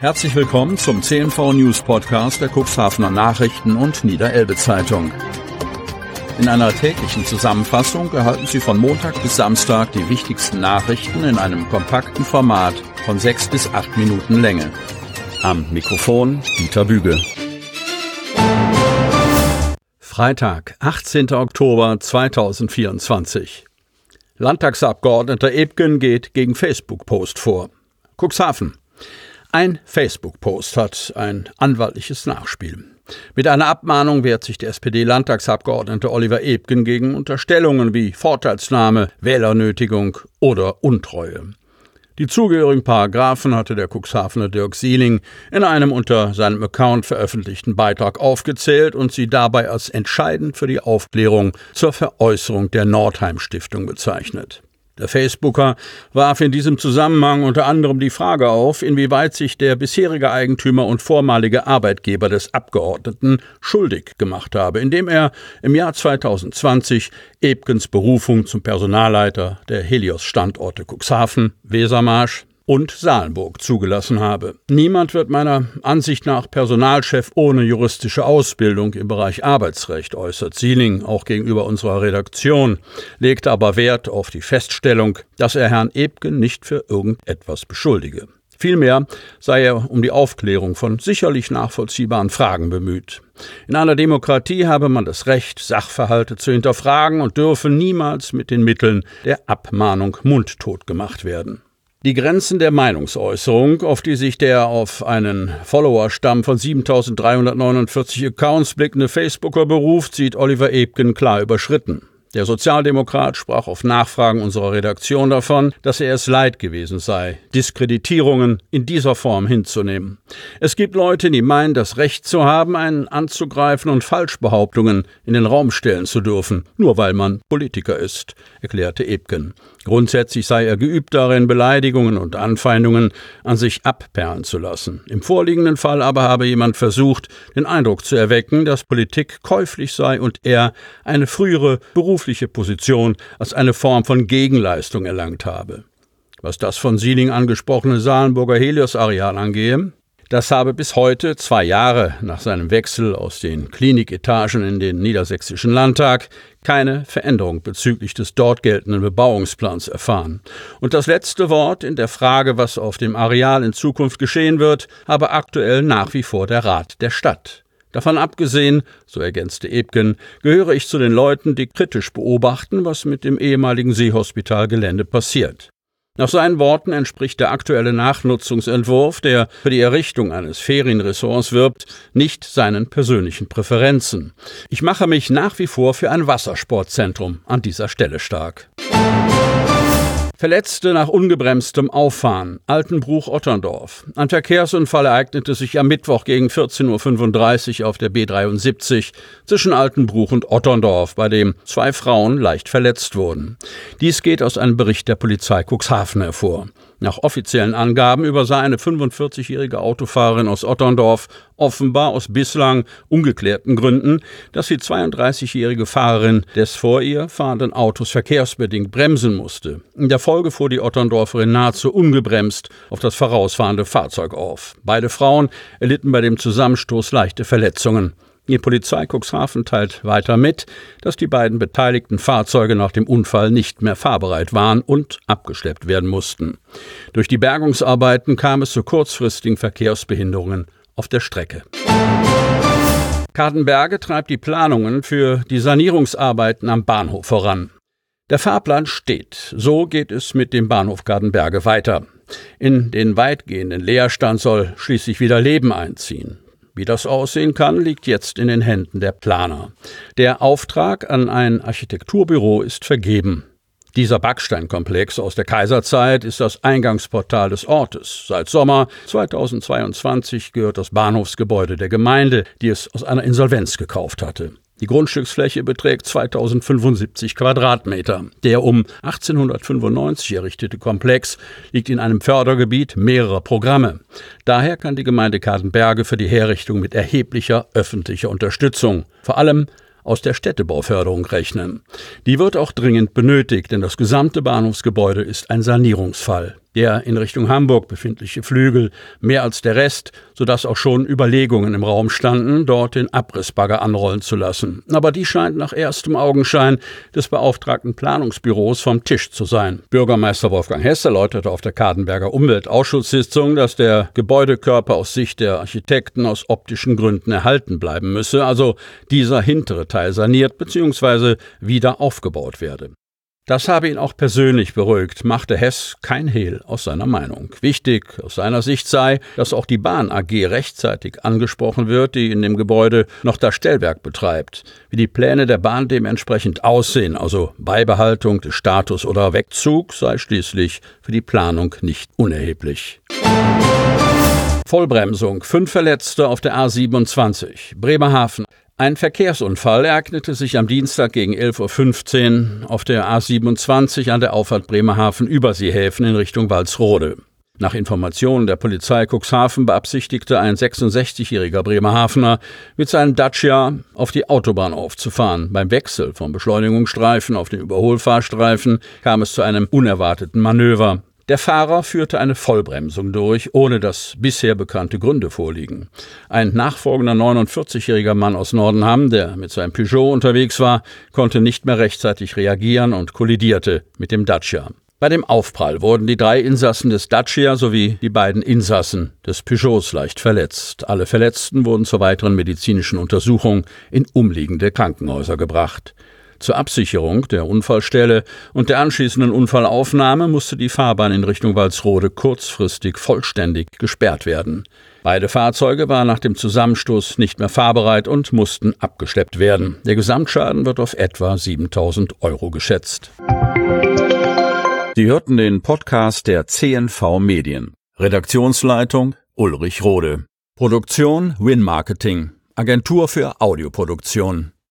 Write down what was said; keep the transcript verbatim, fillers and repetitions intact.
Herzlich willkommen zum C N V News Podcast der Cuxhavener Nachrichten und Niederelbe Zeitung. In einer täglichen Zusammenfassung erhalten Sie von Montag bis Samstag die wichtigsten Nachrichten in einem kompakten Format von sechs bis acht Minuten Länge. Am Mikrofon Dieter Büge. Freitag, achtzehnter Oktober zweitausendvierundzwanzig. Landtagsabgeordneter Ebgen geht gegen Facebook-Post vor. Cuxhaven. Ein Facebook-Post hat ein anwaltliches Nachspiel. Mit einer Abmahnung wehrt sich der S P D-Landtagsabgeordnete Oliver Ebgen gegen Unterstellungen wie Vorteilsnahme, Wählernötigung oder Untreue. Die zugehörigen Paragraphen hatte der Cuxhavener Dirk Sieling in einem unter seinem Account veröffentlichten Beitrag aufgezählt und sie dabei als entscheidend für die Aufklärung zur Veräußerung der Nordheim-Stiftung bezeichnet. Der Facebooker warf in diesem Zusammenhang unter anderem die Frage auf, inwieweit sich der bisherige Eigentümer und vormalige Arbeitgeber des Abgeordneten schuldig gemacht habe, indem er im Jahr zweitausendzwanzig Ebgens Berufung zum Personalleiter der Helios-Standorte Cuxhaven, Wesermarsch und Salenburg zugelassen habe. Niemand wird meiner Ansicht nach Personalchef ohne juristische Ausbildung im Bereich Arbeitsrecht, äußert Sieling auch gegenüber unserer Redaktion, legte aber Wert auf die Feststellung, dass er Herrn Ebgen nicht für irgendetwas beschuldige. Vielmehr sei er um die Aufklärung von sicherlich nachvollziehbaren Fragen bemüht. In einer Demokratie habe man das Recht, Sachverhalte zu hinterfragen und dürfe niemals mit den Mitteln der Abmahnung mundtot gemacht werden. Die Grenzen der Meinungsäußerung, auf die sich der auf einen Followerstamm von siebentausenddreihundertneunundvierzig Accounts blickende Facebooker beruft, sieht Oliver Ebgen klar überschritten. Der Sozialdemokrat sprach auf Nachfragen unserer Redaktion davon, dass er es leid gewesen sei, Diskreditierungen in dieser Form hinzunehmen. Es gibt Leute, die meinen, das Recht zu haben, einen anzugreifen und Falschbehauptungen in den Raum stellen zu dürfen, nur weil man Politiker ist, erklärte Ebgen. Grundsätzlich sei er geübt darin, Beleidigungen und Anfeindungen an sich abperlen zu lassen. Im vorliegenden Fall aber habe jemand versucht, den Eindruck zu erwecken, dass Politik käuflich sei und er eine frühere berufliche Position als eine Form von Gegenleistung erlangt habe. Was das von Sieling angesprochene Salenburger Helios-Areal angehe, das habe bis heute, zwei Jahre nach seinem Wechsel aus den Kliniketagen in den Niedersächsischen Landtag, keine Veränderung bezüglich des dort geltenden Bebauungsplans erfahren. Und das letzte Wort in der Frage, was auf dem Areal in Zukunft geschehen wird, habe aktuell nach wie vor der Rat der Stadt. Davon abgesehen, so ergänzte Ebgen, gehöre ich zu den Leuten, die kritisch beobachten, was mit dem ehemaligen Seehospitalgelände passiert. Nach seinen Worten entspricht der aktuelle Nachnutzungsentwurf, der für die Errichtung eines Ferienressorts wirbt, nicht seinen persönlichen Präferenzen. Ich mache mich nach wie vor für ein Wassersportzentrum an dieser Stelle stark. Verletzte nach ungebremstem Auffahren. Altenbruch-Otterndorf. Ein Verkehrsunfall ereignete sich am Mittwoch gegen vierzehn Uhr fünfunddreißig auf der B dreiundsiebzig zwischen Altenbruch und Otterndorf, bei dem zwei Frauen leicht verletzt wurden. Dies geht aus einem Bericht der Polizei Cuxhaven hervor. Nach offiziellen Angaben übersah eine fünfundvierzigjährige Autofahrerin aus Otterndorf offenbar aus bislang ungeklärten Gründen, dass die zweiunddreißigjährige Fahrerin des vor ihr fahrenden Autos verkehrsbedingt bremsen musste. In der Folge fuhr die Otterndorferin nahezu ungebremst auf das vorausfahrende Fahrzeug auf. Beide Frauen erlitten bei dem Zusammenstoß leichte Verletzungen. Die Polizei Cuxhaven teilt weiter mit, dass die beiden beteiligten Fahrzeuge nach dem Unfall nicht mehr fahrbereit waren und abgeschleppt werden mussten. Durch die Bergungsarbeiten kam es zu kurzfristigen Verkehrsbehinderungen auf der Strecke. Cadenberge treibt die Planungen für die Sanierungsarbeiten am Bahnhof voran. Der Fahrplan steht. So geht es mit dem Bahnhof Cadenberge weiter. In den weitgehenden Leerstand soll schließlich wieder Leben einziehen. Wie das aussehen kann, liegt jetzt in den Händen der Planer. Der Auftrag an ein Architekturbüro ist vergeben. Dieser Backsteinkomplex aus der Kaiserzeit ist das Eingangsportal des Ortes. Seit Sommer zweitausendzweiundzwanzig gehört das Bahnhofsgebäude der Gemeinde, die es aus einer Insolvenz gekauft hatte. Die Grundstücksfläche beträgt zweitausendfünfundsiebzig Quadratmeter. Der um achtzehnhundertfünfundneunzig errichtete Komplex liegt in einem Fördergebiet mehrerer Programme. Daher kann die Gemeinde Cadenberge für die Herrichtung mit erheblicher öffentlicher Unterstützung, vor allem aus der Städtebauförderung, rechnen. Die wird auch dringend benötigt, denn das gesamte Bahnhofsgebäude ist ein Sanierungsfall. Der in Richtung Hamburg befindliche Flügel mehr als der Rest, sodass auch schon Überlegungen im Raum standen, dort den Abrissbagger anrollen zu lassen. Aber die scheint nach erstem Augenschein des beauftragten Planungsbüros vom Tisch zu sein. Bürgermeister Wolfgang Hess erläuterte auf der Kadenberger Umweltausschusssitzung, dass der Gebäudekörper aus Sicht der Architekten aus optischen Gründen erhalten bleiben müsse, also dieser hintere Teil saniert bzw. wieder aufgebaut werde. Das habe ihn auch persönlich beruhigt, machte Hess kein Hehl aus seiner Meinung. Wichtig aus seiner Sicht sei, dass auch die Bahn A G rechtzeitig angesprochen wird, die in dem Gebäude noch das Stellwerk betreibt. Wie die Pläne der Bahn dementsprechend aussehen, also Beibehaltung des Status oder Wegzug, sei schließlich für die Planung nicht unerheblich. Vollbremsung, fünf Verletzte auf der A siebenundzwanzig, Bremerhaven. Ein Verkehrsunfall ereignete sich am Dienstag gegen elf Uhr fünfzehn auf der A siebenundzwanzig an der Auffahrt Bremerhaven-Überseehäfen in Richtung Walsrode. Nach Informationen der Polizei Cuxhaven beabsichtigte ein sechsundsechzigjähriger Bremerhavener mit seinem Dacia auf die Autobahn aufzufahren. Beim Wechsel vom Beschleunigungsstreifen auf den Überholfahrstreifen kam es zu einem unerwarteten Manöver. Der Fahrer führte eine Vollbremsung durch, ohne dass bisher bekannte Gründe vorliegen. Ein nachfolgender neunundvierzigjähriger Mann aus Nordenham, der mit seinem Peugeot unterwegs war, konnte nicht mehr rechtzeitig reagieren und kollidierte mit dem Dacia. Bei dem Aufprall wurden die drei Insassen des Dacia sowie die beiden Insassen des Peugeots leicht verletzt. Alle Verletzten wurden zur weiteren medizinischen Untersuchung in umliegende Krankenhäuser gebracht. Zur Absicherung der Unfallstelle und der anschließenden Unfallaufnahme musste die Fahrbahn in Richtung Walsrode kurzfristig vollständig gesperrt werden. Beide Fahrzeuge waren nach dem Zusammenstoß nicht mehr fahrbereit und mussten abgeschleppt werden. Der Gesamtschaden wird auf etwa siebentausend Euro geschätzt. Sie hörten den Podcast der C N V Medien. Redaktionsleitung Ulrich Rode. Produktion Win Marketing, Agentur für Audioproduktion.